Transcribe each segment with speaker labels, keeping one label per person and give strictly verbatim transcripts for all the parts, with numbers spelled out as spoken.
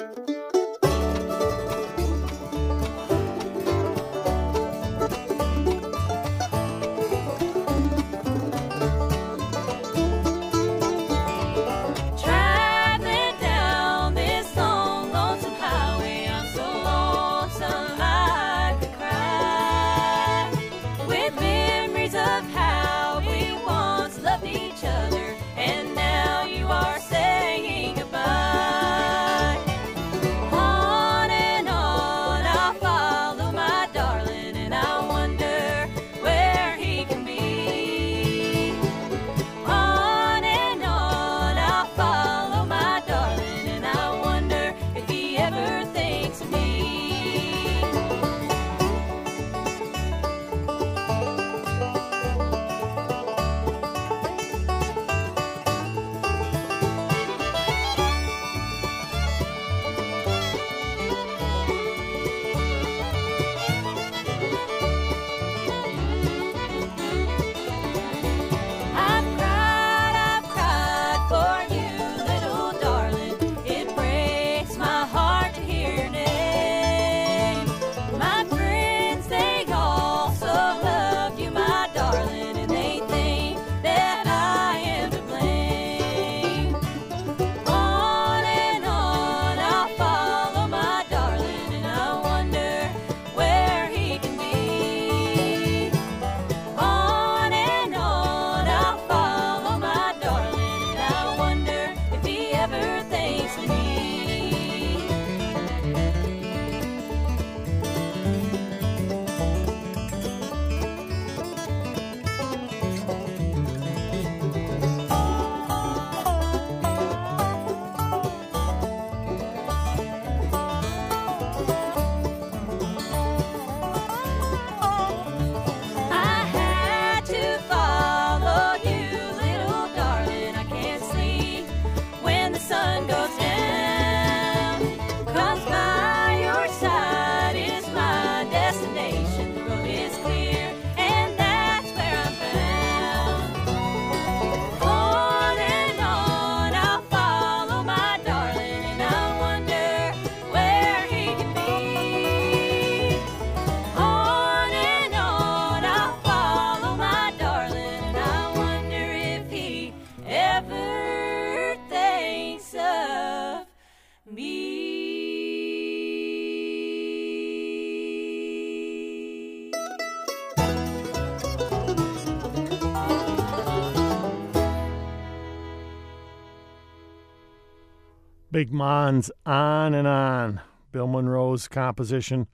Speaker 1: Big Mon's On and On, Bill Monroe's composition,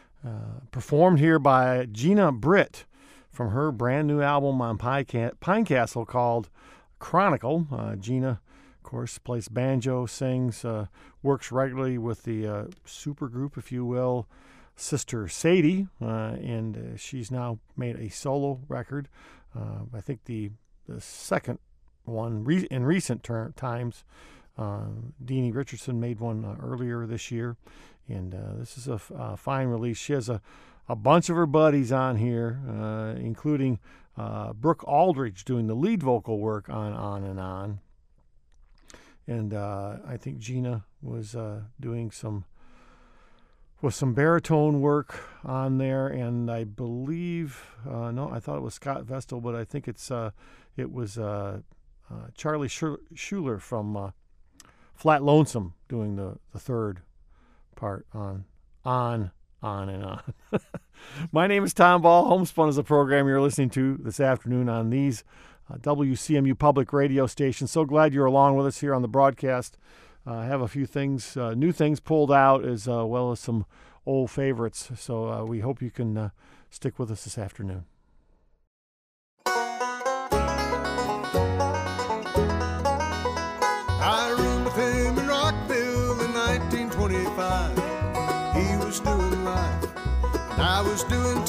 Speaker 1: uh, performed here by Gina Britt from her brand new album on Pinecastle called Chronicle. Uh, Gina, of course, plays banjo, sings, uh, works regularly with the uh, supergroup, if you will, Sister Sadie, uh, and uh, she's now made a solo record. Uh, I think the, the second one re- in recent ter- times. Uh, Deanie Richardson made one uh, earlier this year, and uh, this is a f- uh, fine release. She has a, a bunch of her buddies on here, uh, including uh, Brooke Aldridge doing the lead vocal work on On and On. And uh, I think Gina was uh, doing some was some baritone work on there, and I believe uh, no, I thought it was Scott Vestal, but I think it's uh, it was uh, uh, Charlie Schuler from uh, Flat Lonesome doing the, the third part on On, On and On. My name is Tom Ball. Homespun is a program you're listening to this afternoon on these uh, W C M U public radio stations. So glad you're along with us here on the broadcast. Uh, I have a few things, uh, new things pulled out, as uh, well as some old favorites. So uh, we hope you can uh, stick with us this afternoon.
Speaker 2: I roomed with him in Rockville in nineteen twenty-five. He was doing life, and I was doing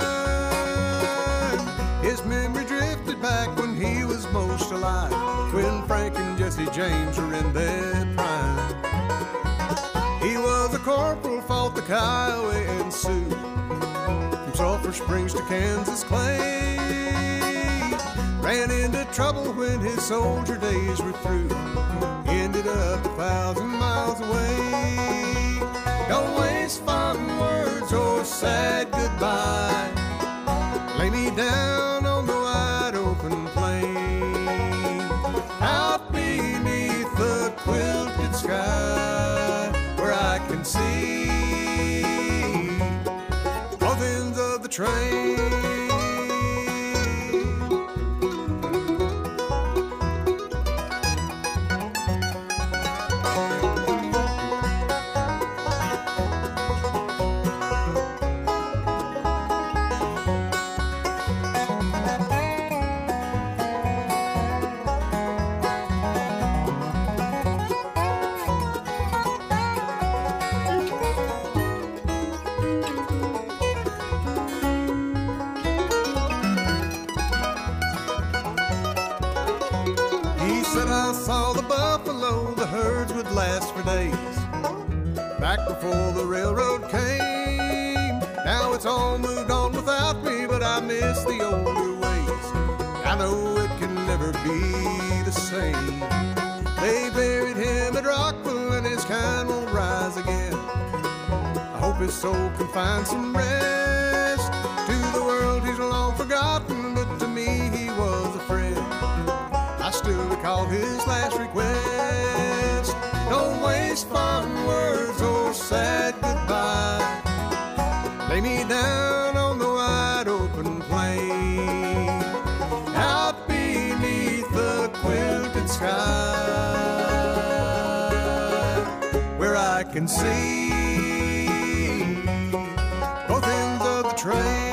Speaker 2: time. His memory drifted back when he was most alive, when Frank and Jesse James were in their prime. He was a corporal, fought the Kiowa and Sioux, from Sulphur Springs to Kansas Clay. Ran into trouble when his soldier days were through, ended up a thousand miles away. can see both ends of the train. Saw the buffalo, the herds would last for days, back before the railroad came. Now it's all moved on without me, but I miss the older ways. I know it can never be the same. They buried him at Rockville and his kind won't rise again. I hope his soul can find some rest. To the world he's long forgotten, but to me he was a friend. I still recall his last request. Don't waste fond words or sad goodbye. Lay me down on the wide open plain, out beneath the quilted sky, where I can see both ends of the train.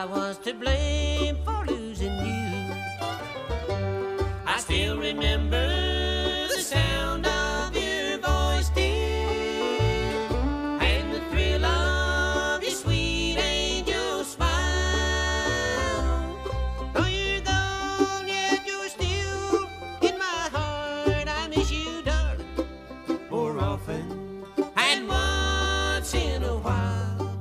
Speaker 3: I was to blame for losing you. I still remember the sound of your voice, dear, and the thrill of your sweet angel smile. Though you're gone, yet you're still in my heart. I miss you, darling, more often and once in a while.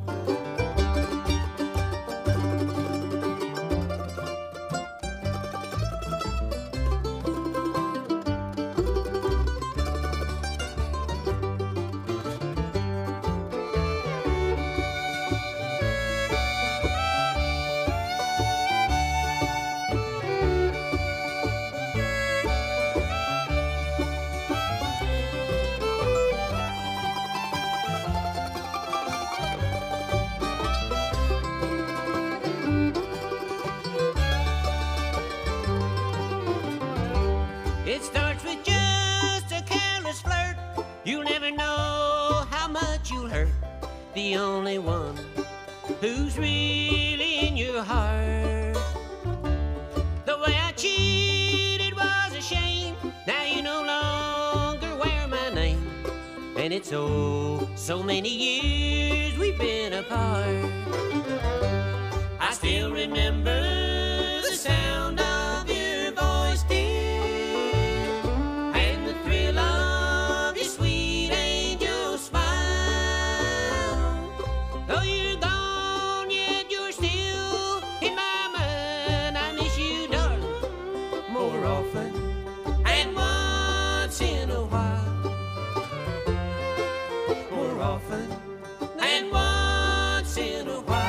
Speaker 3: It starts with just a careless flirt. You'll never know how much you'll hurt the only one who's really in your heart. The way I cheated was a shame. Now you no longer wear my name, and it's oh so many years we've been apart. I still remember the sound of your voice, dear, and the thrill of your sweet angel smile. Though you're gone, yet you're still in my mind. I miss you, darling, more often and once in a while. More often and once in a while.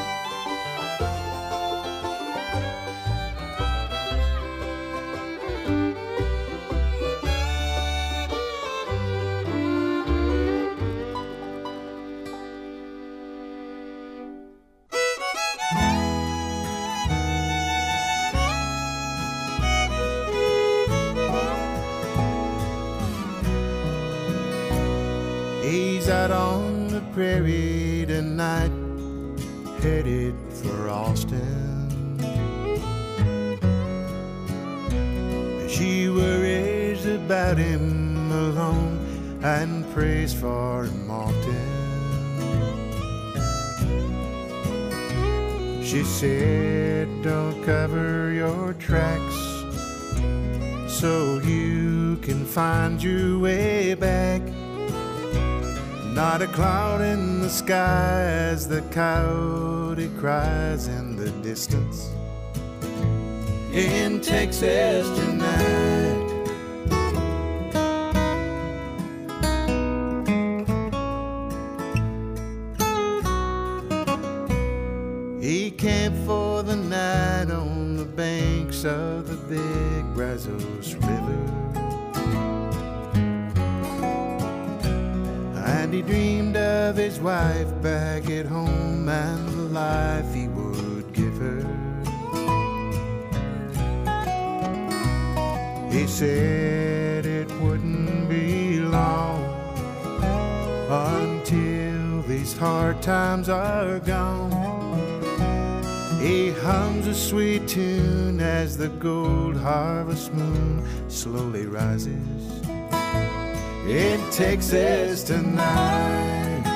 Speaker 2: He's out on the prairie tonight, headed for Austin. She worries about him alone and prays for him often. She said, don't cover your tracks so you can find your way back. Not a cloud in the sky as the coyote cries in the distance. In Texas tonight, he camped for the night on the banks of the big Brazos River. And he dreamed of his wife back at home and the life he would give her. He said it wouldn't be long until these hard times are gone. He hums a sweet tune as the gold harvest moon slowly rises in Texas tonight.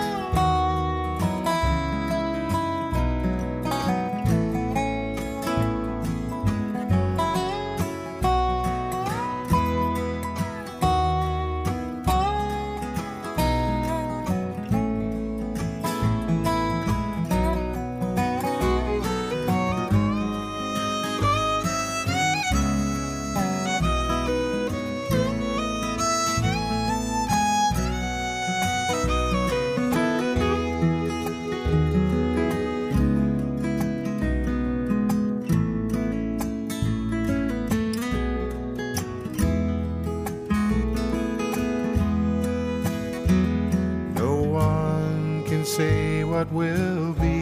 Speaker 2: Say what will be.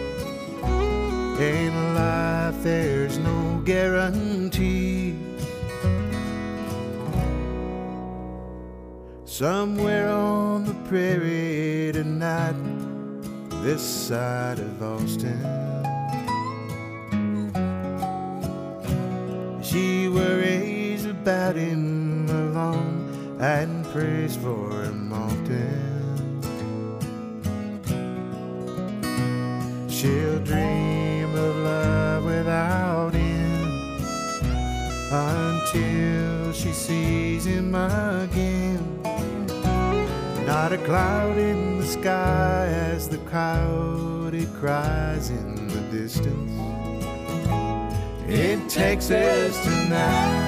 Speaker 2: In life there's no guarantee. Somewhere on the prairie tonight, this side of Austin,
Speaker 4: about him alone and prays for him often. She'll dream of love without him until she sees him again. Not a cloud in the sky as the coyote cries in the distance. In Texas tonight.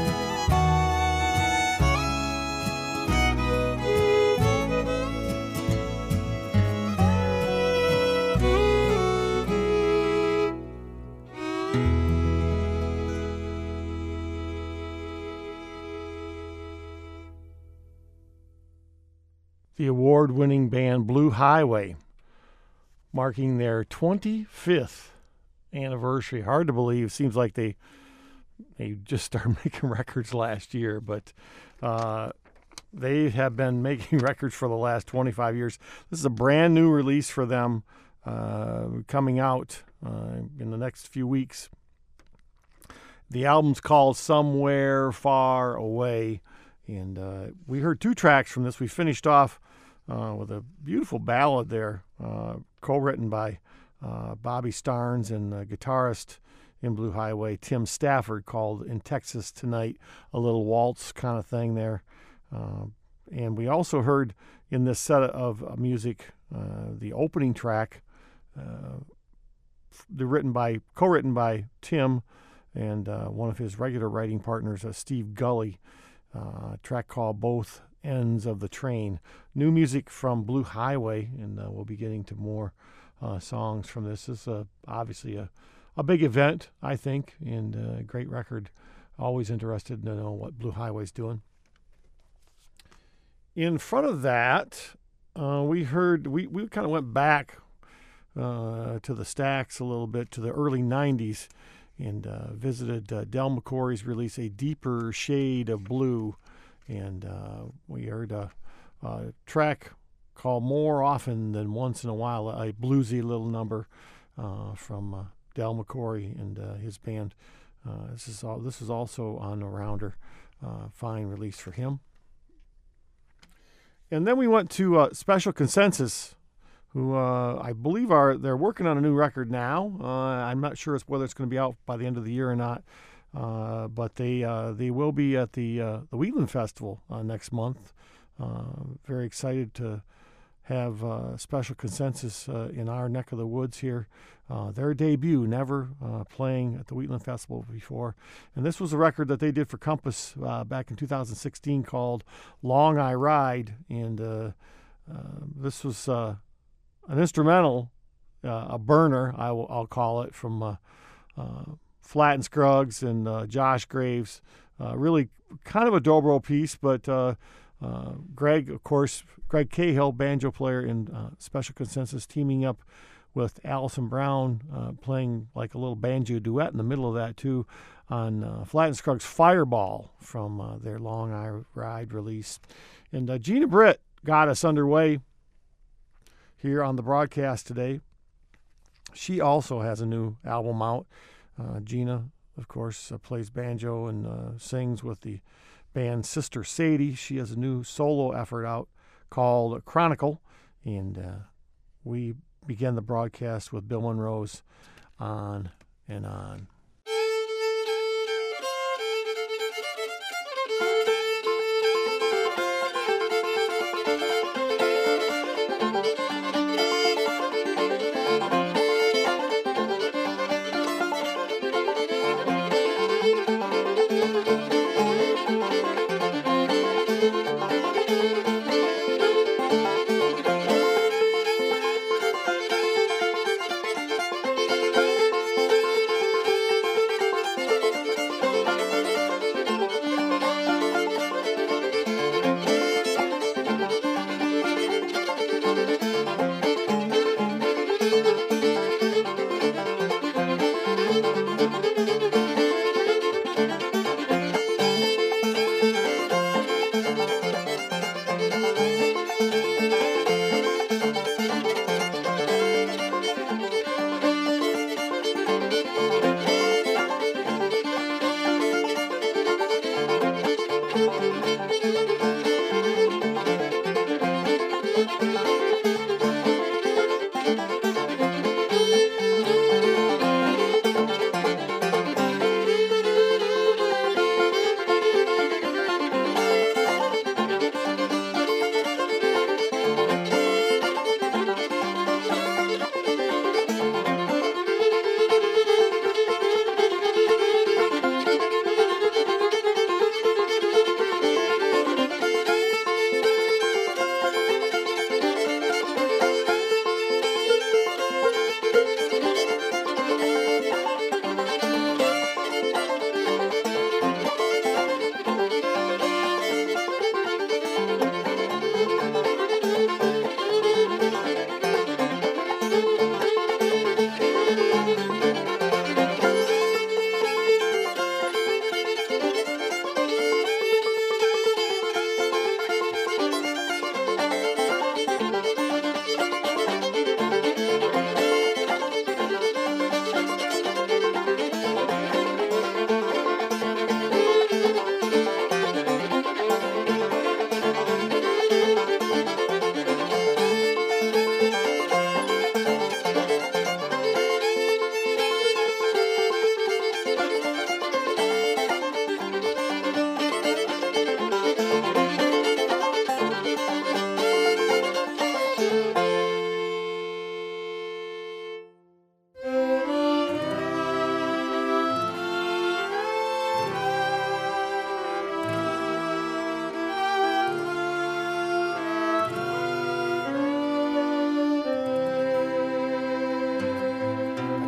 Speaker 1: The award-winning band Blue Highway, marking their twenty-fifth anniversary. Hard to believe. Seems like they they just started making records last year, but uh, they have been making records for the last twenty-five years. This is a brand new release for them, uh, coming out uh, in the next few weeks. The album's called Somewhere Far Away, and uh, we heard two tracks from this. We finished off uh, with a beautiful ballad there, uh, co-written by uh, Bobby Starnes and uh, guitarist in Blue Highway, Tim Stafford, called In Texas Tonight, a little waltz kind of thing there. Uh, and we also heard in this set of uh, music uh, the opening track, uh, the written by, co-written by Tim and uh, one of his regular writing partners, uh, Steve Gully, uh, a track called Both Ends of the Train. New music from Blue Highway, and uh, we'll be getting to more uh, songs from this. This is uh, obviously a, a big event, I think, and a great record. Always interested to know what Blue Highway's doing. In front of that, uh, we heard, we, we kind of went back uh, to the Stax a little bit, to the early nineties, and uh, visited uh, Del McCoury's release, A Deeper Shade of Blue. And uh, we heard a, a track called More Often Than Once in a While, a bluesy little number uh, from uh, Del McCoury and uh, his band. Uh, this is all, this is also on a rounder, uh, fine release for him. And then we went to uh, Special Consensus, who uh, I believe are they're working on a new record now. Uh, I'm not sure whether it's going to be out by the end of the year or not, uh, but they uh, they will be at the uh, the Wheatland Festival uh, next month. Uh, very excited to have uh, Special Consensus uh, in our neck of the woods here. Uh, their debut, never uh, playing at the Wheatland Festival before. And this was a record that they did for Compass uh, back in two thousand sixteen called Long I Ride. And uh, uh, this was uh, an instrumental, uh, a burner, I will, I'll call it, from uh, uh, Flatt and Scruggs and uh, Josh Graves. Uh, really kind of a dobro piece, but uh, uh, Greg, of course, Greg Cahill, banjo player in uh, Special Consensus, teaming up with Allison Brown, uh, playing like a little banjo duet in the middle of that too, on uh, Flatt and Scruggs' Fireball from uh, their Long I Ride release. And uh, Gina Britt got us underway here on the broadcast today. She also has a new album out. Uh, Gina, of course, uh, plays banjo and uh, sings with the band Sister Sadie. She has a new solo effort out called Chronicle, and uh, we began the broadcast with Bill Monroe's On and On.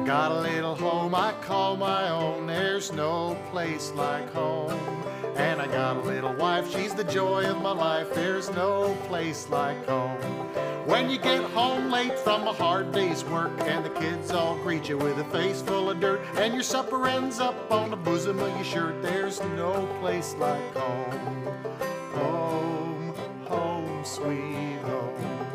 Speaker 4: got a little home I call my own, there's no place like home. And I got a little wife, she's the joy of my life, there's no place like home. When you get home late from a hard day's work and the kids all greet you with a face full of dirt and your supper ends up on the bosom of your shirt, there's no place like home. Home, home, sweet home.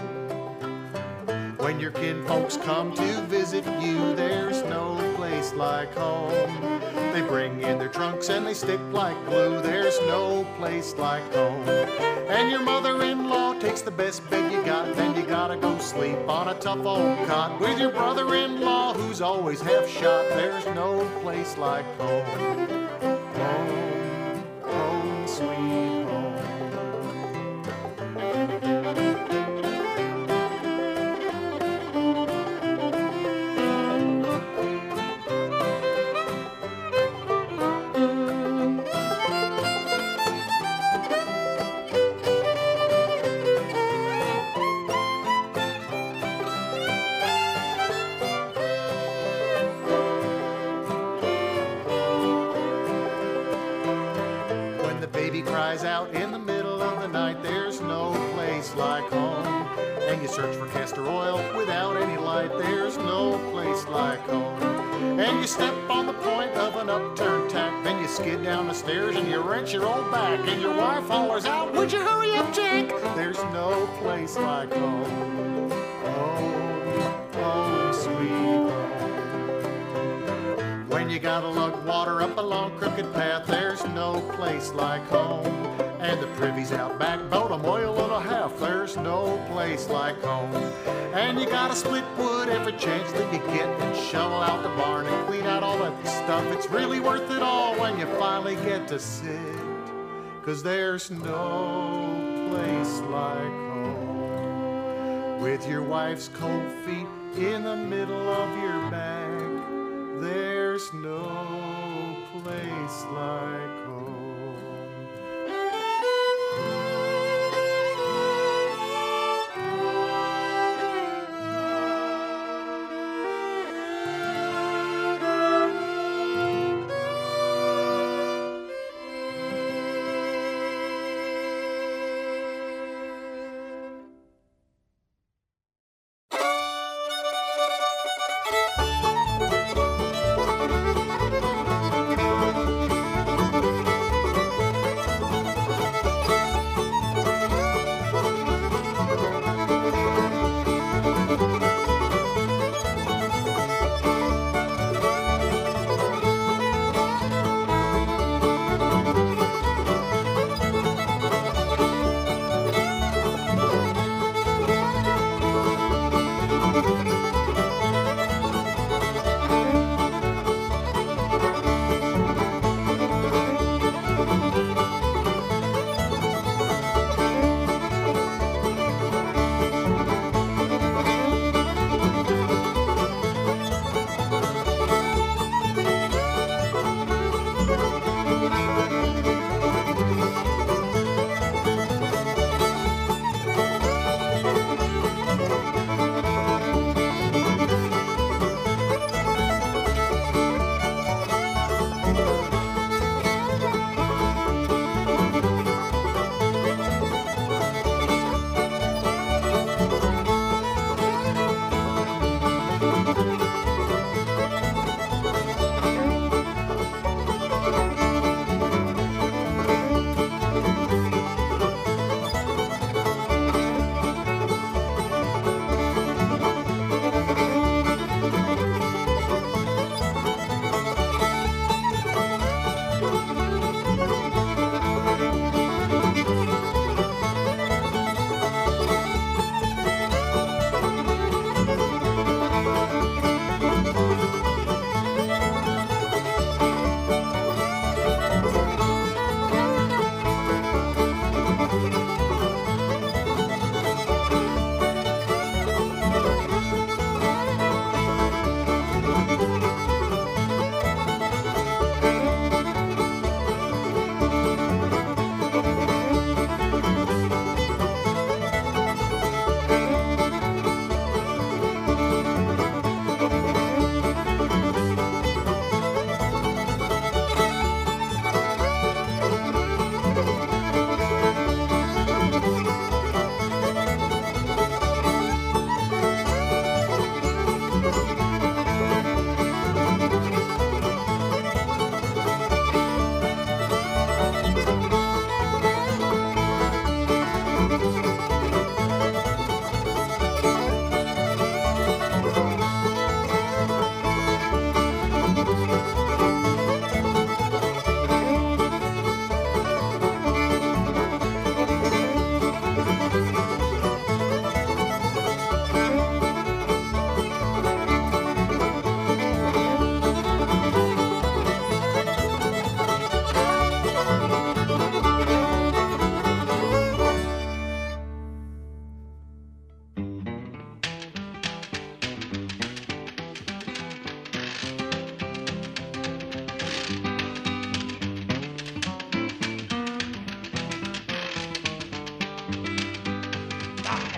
Speaker 4: When your kinfolks come to visit you, there's no place like home. They bring in their trunks and they stick like glue, there's no place like home. And your mother-in-law takes the best bed you got, then you gotta go sleep on a tough old cot with your brother-in-law who's always half shot, there's no place like home. Home, home, sweet home. Cries out in the middle of the night, there's no place like home. And you search for castor oil without any light, there's no place like home. And you step on the point of an upturned tack, then you skid down the stairs and you wrench your old back, and your wife hollers out, would you hurry up, Jack? There's no place like home. Home, home, sweet home. When you gotta lug water up a long crooked path, there's no place like home. And the privy's out back, boat a mile and a half, there's no place like home. And you gotta split wood every chance that you get and shovel out the barn and clean out all that stuff. It's really worth it all when you finally get to sit, 'cause there's no place like home. With your wife's cold feet in the middle of your back, there's no place like home.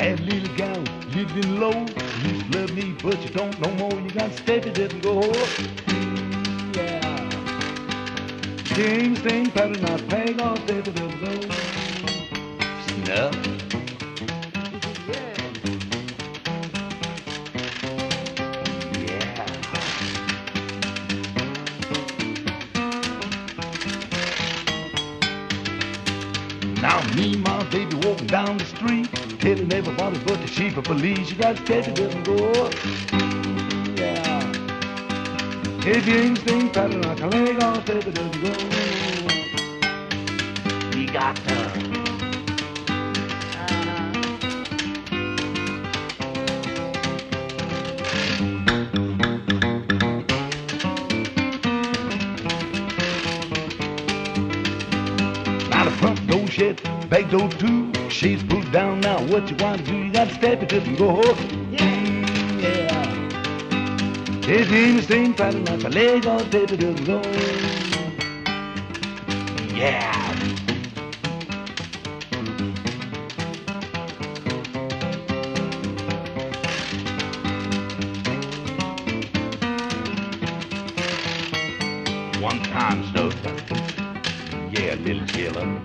Speaker 5: Had a little gal living low. Used to love me, but you don't no more. You got to step it up and go. Mm, yeah. Sting, sting, pattern, not peg off, step it up and go. Snuff. Now me and my baby walking down the street, telling everybody but the chief of police, you gotta step it up and go. Mm, yeah. If you ain't staying pattern like a leg, I'll step it up and go. You got to. Shit, back door two, shades pulled down now. What you want to do? You got to step it up and go. Mm, yeah. It's in the same pattern like a leg, I'll step it up and go. Yeah. One time, Stokes. Yeah, little chillin'.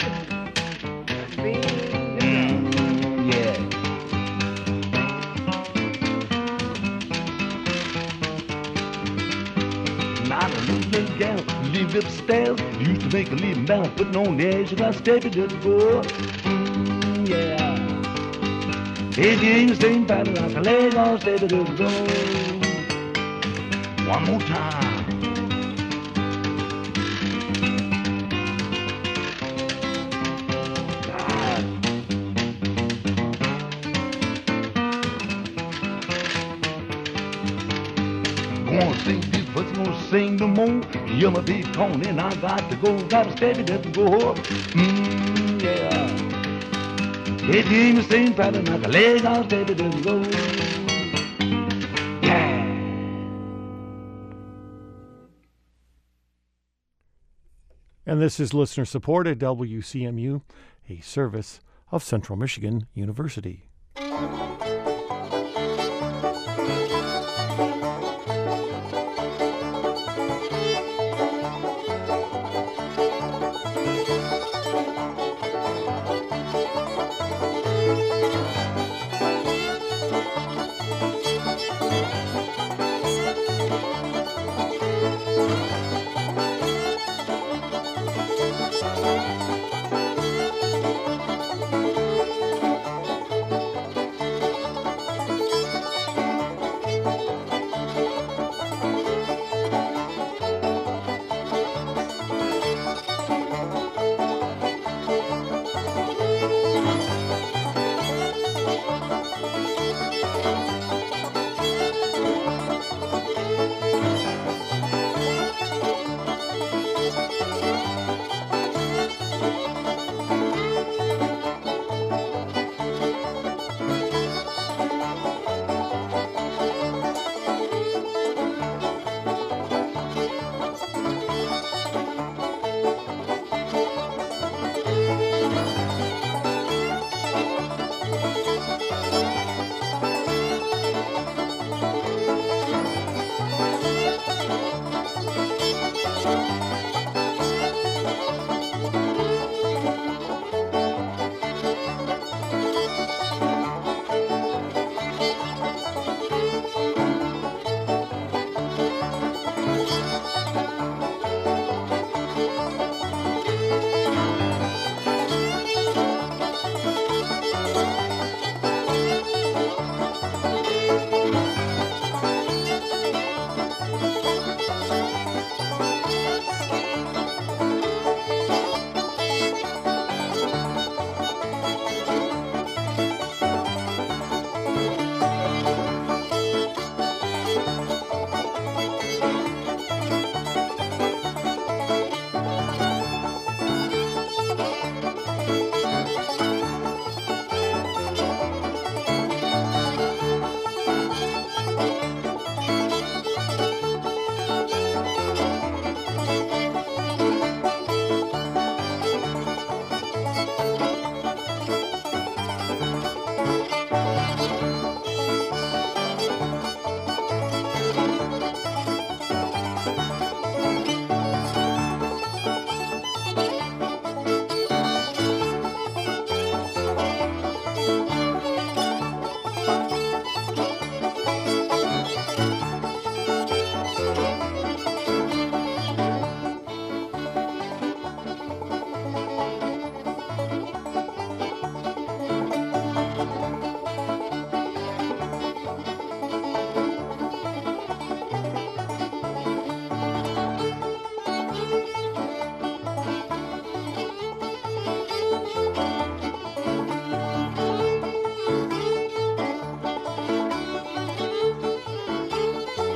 Speaker 5: Live upstairs, used to make a living down, putting on the edge, you gotta step it up and go. Mm, yeah. If you ain't the same pattern like a leg, I'll step it up and go. One more time. Sing no more. You're my big tone and I got to go. Gotta step it up and go. Mm, yeah. If you ain't the same pattern like a leg, I'll step it up and go. Yeah.
Speaker 1: And this is listener supported W C M U, a service of Central Michigan University.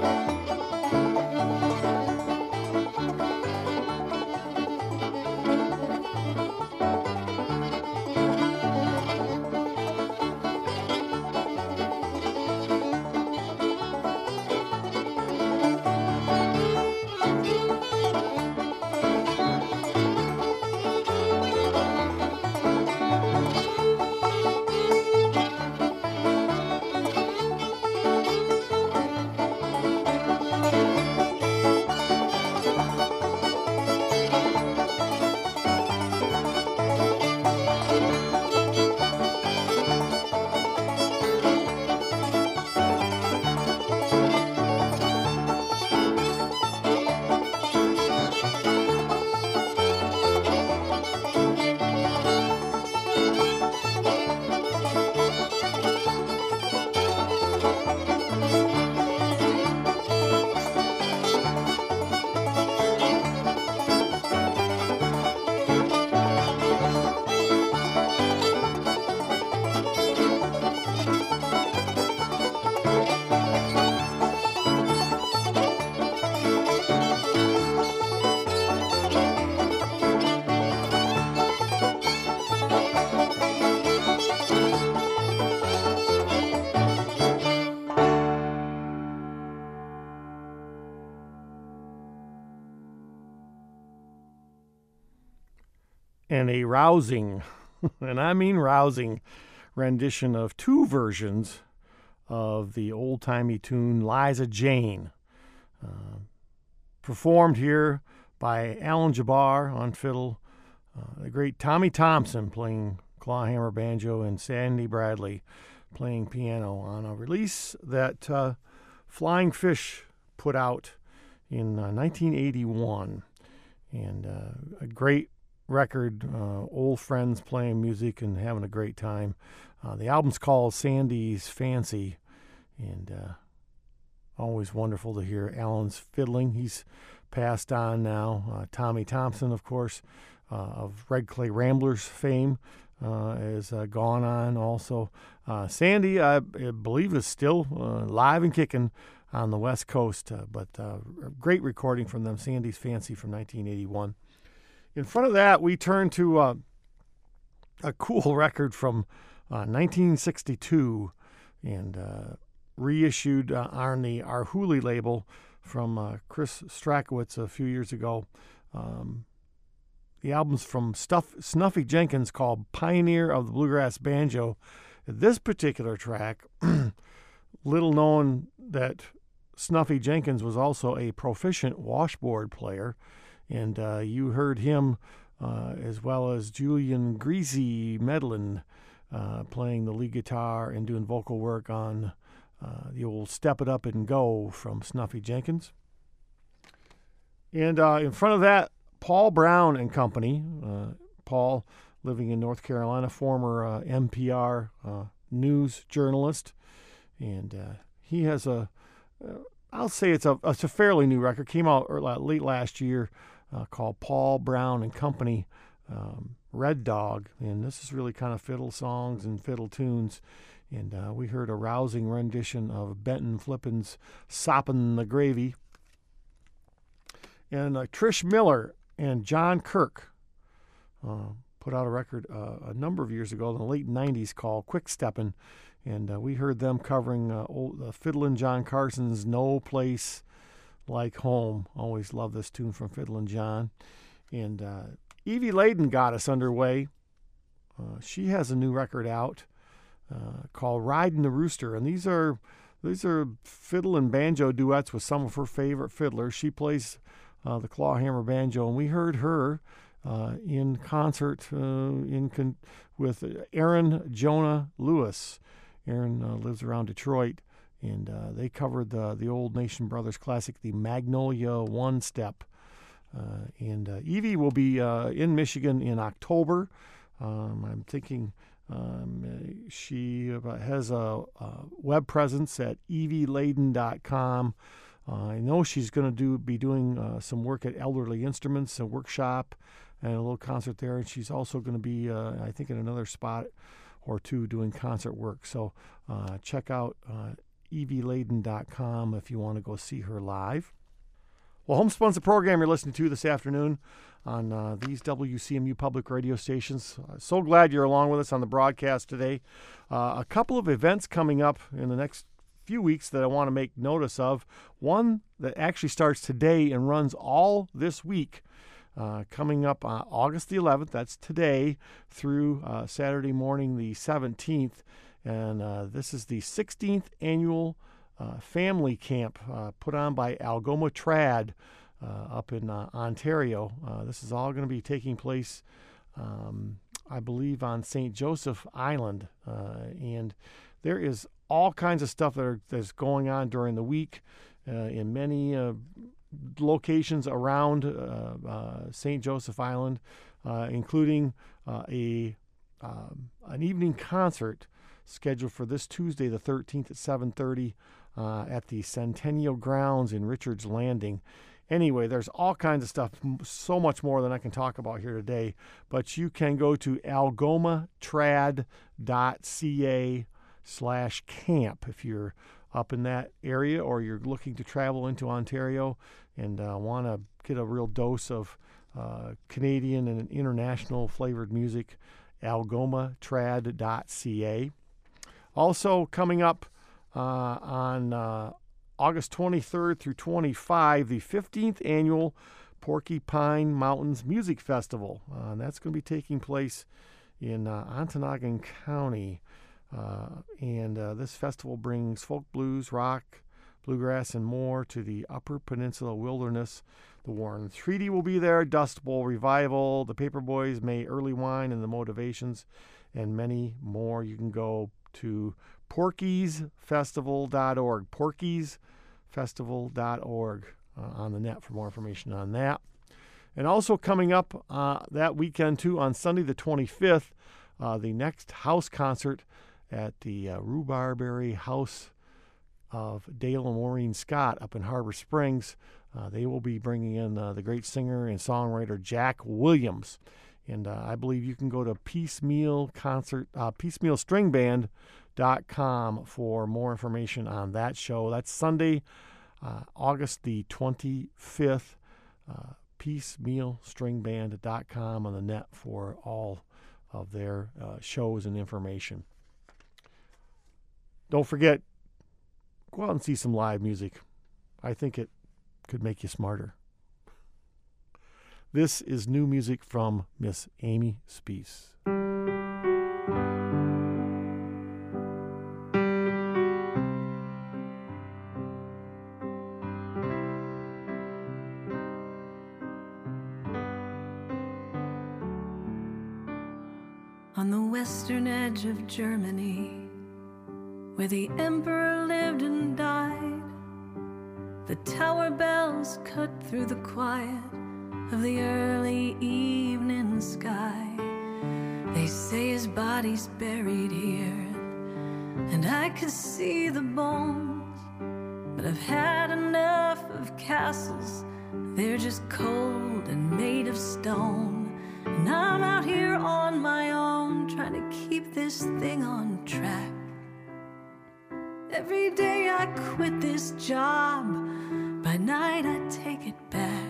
Speaker 1: And a rousing, and I mean rousing, rendition of two versions of the old-timey tune Liza Jane, uh, performed here by Alan Jabbar on fiddle, uh, the great Tommy Thompson playing clawhammer banjo, and Sandy Bradley playing piano on a release that uh, Flying Fish put out in uh, nineteen eighty-one. And uh, a great record, uh, old friends playing music and having a great time. Uh, the album's called Sandy's Fancy, and uh, always wonderful to hear Alan's fiddling. He's passed on now. Uh, Tommy Thompson, of course, uh, of Red Clay Ramblers fame, uh, is uh, gone on also. Uh, Sandy, I, I believe, is still uh, live and kicking on the West Coast, uh, but uh, great recording from them, Sandy's Fancy from nineteen eighty-one. In front of that, we turn to uh, a cool record from uh, nineteen sixty-two, and uh, reissued uh, on the Arhoolie label from uh, Chris Strakowitz a few years ago. Um, the album's from Stuff, Snuffy Jenkins, called Pioneer of the Bluegrass Banjo. This particular track, little known that Snuffy Jenkins was also a proficient washboard player, and uh, you heard him uh, as well as Julian Greasy Medlin uh, playing the lead guitar and doing vocal work on uh, the old Step It Up and Go from Snuffy Jenkins. And uh, in front of that, Paul Brown and Company. Uh, Paul, living in North Carolina, former uh, N P R uh, news journalist. And uh, he has a, uh, I'll say it's a, it's a fairly new record. Came out late last year. Uh, called Paul Brown and Company, um, Red Dog. And this is really kind of fiddle songs and fiddle tunes. And uh, we heard a rousing rendition of Benton Flippin's Soppin' the Gravy. And uh, Trish Miller and John Kirk uh, put out a record uh, a number of years ago in the late nineties called Quick Steppin'. And uh, we heard them covering uh, old, uh, Fiddlin' John Carson's No Place Like Home. Always love this tune from Fiddlin' John. And uh, Evie Layden got us underway. Uh, she has a new record out uh, called Ridin' the Rooster. And these are these are fiddle and banjo duets with some of her favorite fiddlers. She plays uh, the clawhammer banjo, and we heard her uh, in concert uh, in con- with Aaron Jonah Lewis. Aaron uh, lives around Detroit. And uh, they covered the the old Nation Brothers classic, the Magnolia One Step. Uh, and uh, Evie will be uh, in Michigan in October. Um, I'm thinking um, she has a, a web presence at evie layden dot com. Uh, I know she's going to do be doing uh, some work at Elderly Instruments, a workshop, and a little concert there. And she's also going to be, uh, I think, in another spot or two doing concert work. So uh, check out Uh, evie layden dot com if you want to go see her live. Well, Homespun's the program you're listening to this afternoon on uh, these W C M U public radio stations. Uh, so glad you're along with us on the broadcast today. Uh, a couple of events coming up in the next few weeks that I want to make notice of. One that actually starts today and runs all this week, uh, coming up on August the eleventh, that's today, through uh, Saturday morning the seventeenth. And uh, this is the sixteenth annual uh, family camp uh, put on by Algoma Trad uh, up in uh, Ontario. Uh, this is all going to be taking place, um, I believe, on Saint Joseph Island. Uh, and there is all kinds of stuff that are, that's going on during the week uh, in many uh, locations around uh, uh, Saint Joseph Island, uh, including uh, a um, an evening concert scheduled for this Tuesday, the thirteenth at seven thirty uh, at the Centennial Grounds in Richards Landing. Anyway, there's all kinds of stuff, so much more than I can talk about here today. But you can go to algoma trad dot c a slash camp if you're up in that area or you're looking to travel into Ontario and uh, want to get a real dose of uh, Canadian and international flavored music. algoma trad dot c a. Also coming up uh, on uh, August twenty-third through twenty-fifth, the fifteenth annual Porcupine Mountains Music Festival. Uh, and that's going to be taking place in uh, Ontonagon County. Uh, and uh, this festival brings folk blues, rock, bluegrass, and more to the Upper Peninsula Wilderness. The Warren Treaty will be there, Dust Bowl Revival, the Paperboys, May Early Wine, and the Motivations, and many more. You can go to porkies festival dot org, porkies festival dot org uh, on the net for more information on that. And also coming up uh, that weekend, too, on Sunday the twenty-fifth, uh, the next house concert at the uh, Rhubarberry House of Dale and Maureen Scott up in Harbor Springs. Uh, they will be bringing in uh, the great singer and songwriter Jack Williams. And uh, I believe you can go to piecemeal concert, uh, piecemeal string band dot com for more information on that show. That's Sunday, uh, August the twenty-fifth, uh, piecemeal string band dot com on the net for all of their uh, shows and information. Don't forget, go out and see some live music. I think it could make you smarter. This is new music from Miss Amy Speace.
Speaker 6: On the western edge of Germany, where the emperor lived and died, the tower bells cut through the quiet of the early evening sky. They say his body's buried here, and I could see the bones, but I've had enough of castles. They're just cold and made of stone, and I'm out here on my own, trying to keep this thing on track. Every day I quit this job, by night I take it back.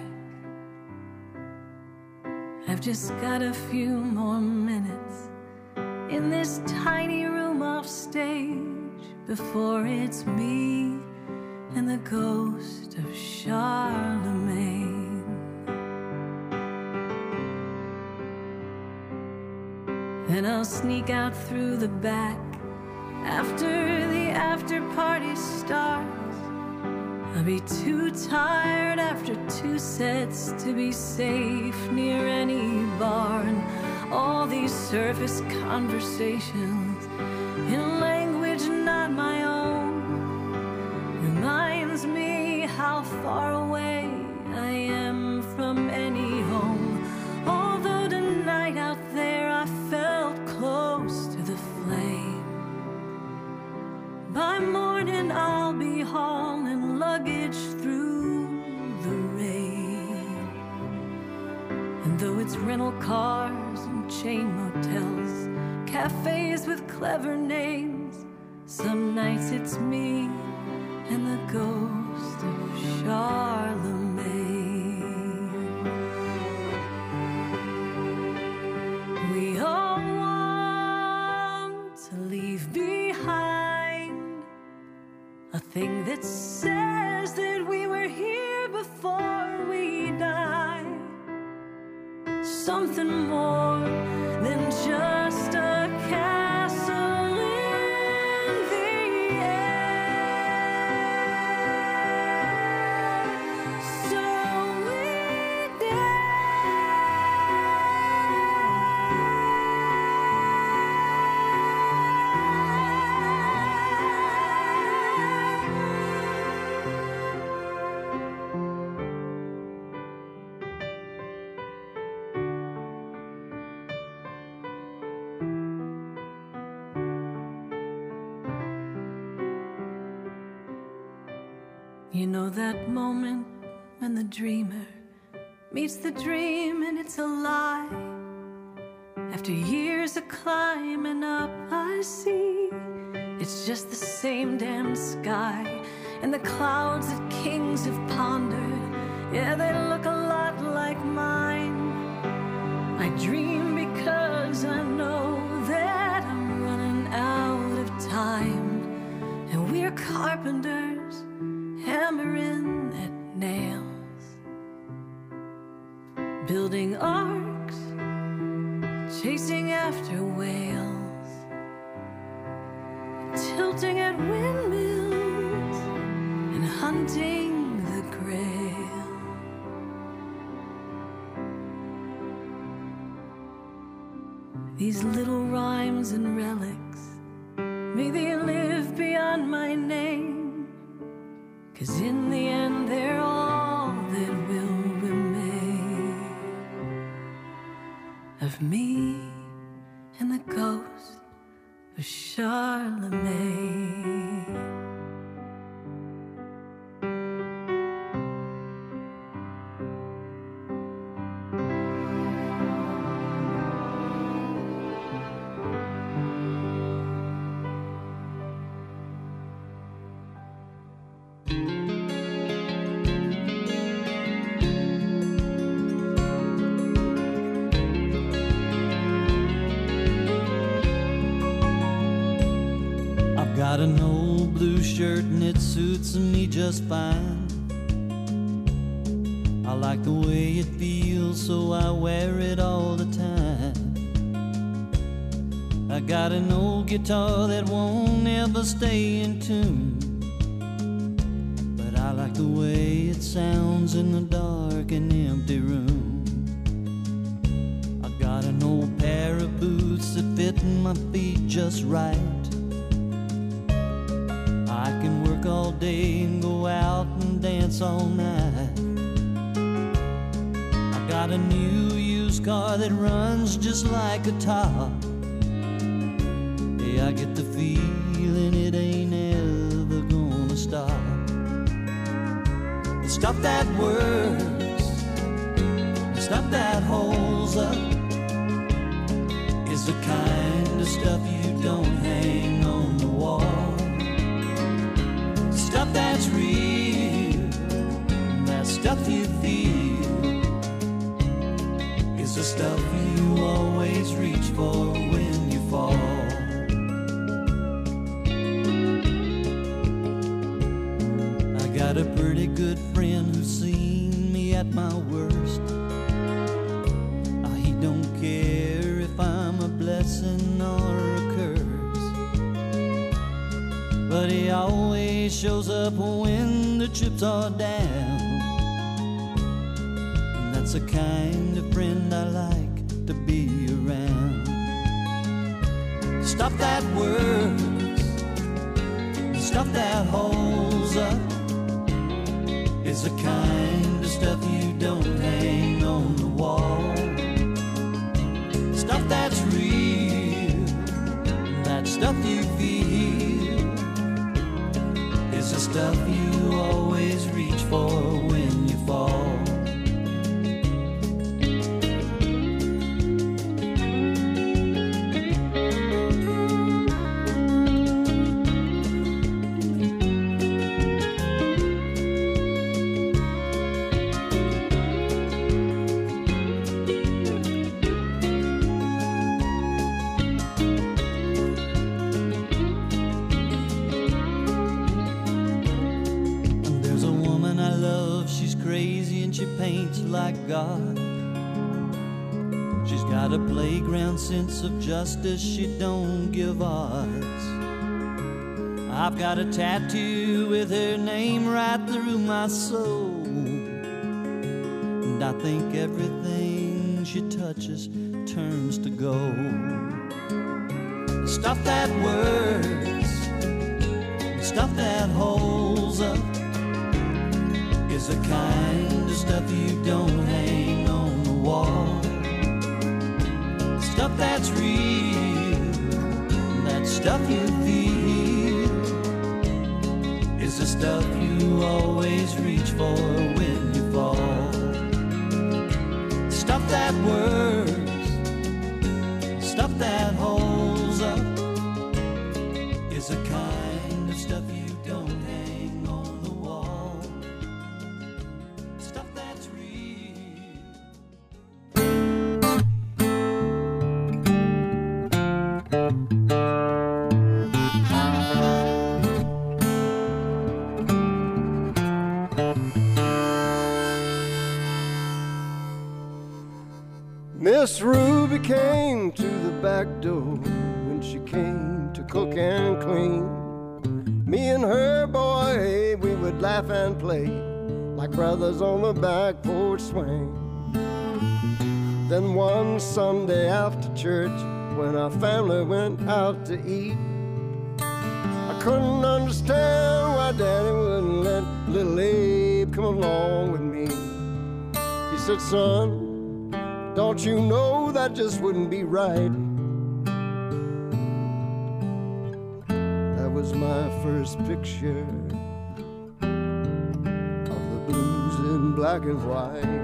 Speaker 6: I've just got a few more minutes in this tiny room off stage before it's me and the ghost of Charlemagne. Then I'll sneak out through the back after the after party starts. I'll be too tired after two sets to be safe near any bar, and all these surface conversations in language not my own reminds me how far away I am from any home. Although tonight out there I felt close to the flame, by morning I'll be hauling luggage through the rain. And though it's rental cars and chain motels, cafes with clever names, some nights it's me and the ghost of Charlemagne. We all want to leave behind a thing that says that we were here before we die. Something more than just a castle in the air. So we You know that moment when the dreamer meets the dream and it's a lie. After years of climbing up, I see it's just the same damn sky. And the clouds that kings have pondered, yeah, they look a lot like mine. I dream because I know that I'm running out of time. And we're carpenters hammering at nails, building arcs, chasing after whales, tilting at windmills and hunting the grail. These little rhymes and relics, may they live beyond my name, 'cause in the end they're all that will remain of me and the ghost of Charlemagne.
Speaker 7: Got an old blue shirt and it suits me just fine. I like the way it feels, so I wear it all the time. I got an old guitar that won't ever stay in tune, but I like the way it sounds in the dark and empty room. I got an old pair of boots that fit my feet just right. I can work all day and go out and dance all night. I got a new used car that runs just like a top. Yeah, I get the feeling it ain't ever gonna stop. The stuff that works, the stuff that holds up, is the kind of stuff you don't hang on the wall. Stuff that's real, that stuff you feel, is the stuff you always reach for when you fall. I got a pretty good friend who's seen me at my worst. Uh, he don't care if I'm a blessing or a curse, but he always shows up when the chips are down. And that's the kind of friend I like to be around. Stuff that works, stuff that holds up, is the kind of stuff you don't hang on the wall. Stuff that's real, that stuff you feel, is the stuff you always reach for when you fall. crazy and she paints like God. She's got a playground sense of justice, she don't give odds. I've got a tattoo with her name right through my soul, and I think everything she touches turns to gold. Stuff that works, stuff that holds up, is the kind of stuff you don't hang on the wall. Stuff that's real, that stuff you feel, is the stuff you always reach for when you fall. Stuff that works, stuff that holds up, is the kind of stuff you don't hang on the wall. Stuff that's real.
Speaker 8: Miss Ruby came to the back door when she came to cook and clean. Me and her, boy, hey, we would laugh and play like brothers on the back porch swing. Then one Sunday after church, when our family went out to eat, I couldn't understand why Daddy wouldn't let little Abe come along with me. He said, son, don't you know that just wouldn't be right? That was my first picture of the blues in black and white.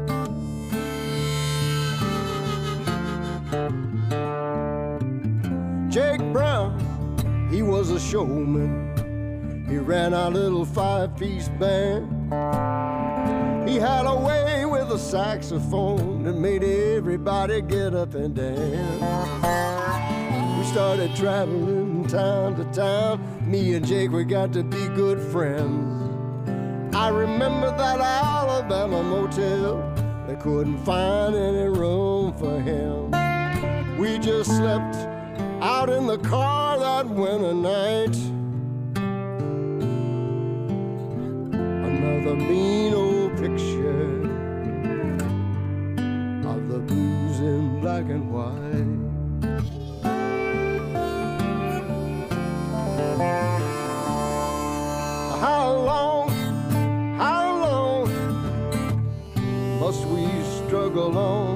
Speaker 8: Jake Brown, he was a showman. He ran our little five-piece band. He had a way with a saxophone that made everybody get up and dance. We started traveling town to town. Me and Jake, we got to be good friends. I remember that Alabama motel. They couldn't find any room for him. We just slept out in the car that winter night. Another mean old picture of the blues in black and white. How long, how long must we struggle on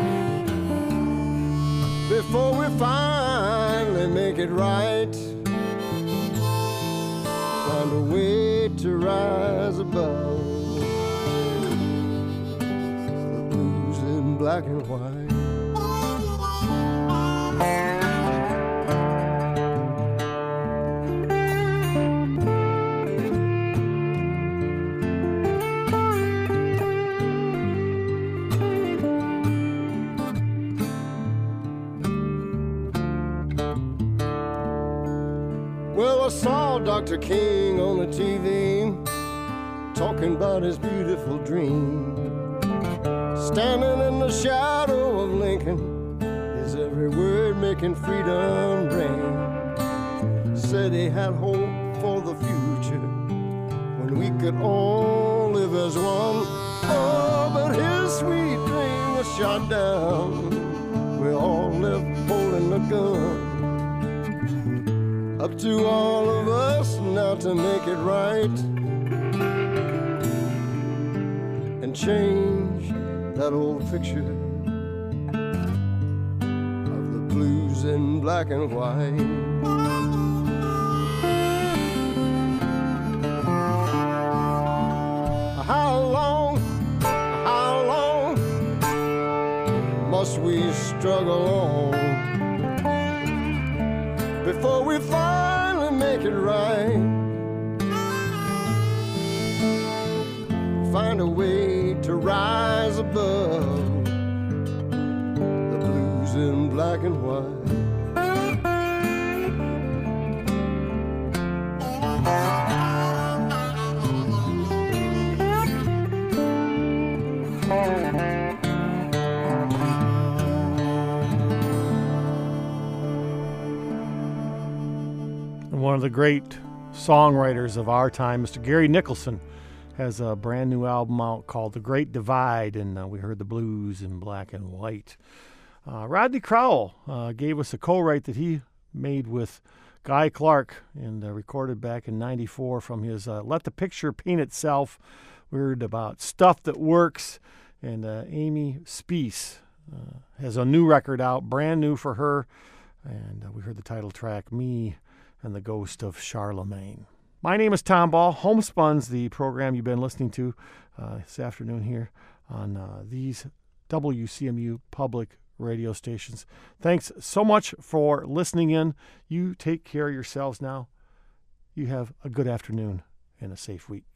Speaker 8: before we finally make it right? Find a way to rise above the blues in black and white. Well, I saw Doctor King on the T V talking about his beautiful dream. Standing in the shadow of Lincoln, his every word making freedom ring. Said he had hope for the future when we could all live as one. Oh, but his sweet dream was shot down. We all left holding a gun. Up to all of us now to make it right and change that old picture of the blues in black and white. How long, how long must we struggle on before we finally make it right? Find a way to rise above the blues in black and white.
Speaker 1: One of the great songwriters of our time, Mister Gary Nicholson, has a brand new album out called The Great Divide, and uh, we heard the blues in black and white. Uh, Rodney Crowell uh, gave us a co-write that he made with Guy Clark and uh, recorded back in ninety-four from his uh, Let the Picture Paint Itself. We heard about Stuff That Works, and uh, Amy Speece uh, has a new record out, brand new for her, and uh, we heard the title track, Me and the Ghost of Charlemagne. My name is Tom Ball. Homespun's the program you've been listening to uh, this afternoon here on uh, these W C M U public radio stations. Thanks so much for listening in. You take care of yourselves now. You have a good afternoon and a safe week.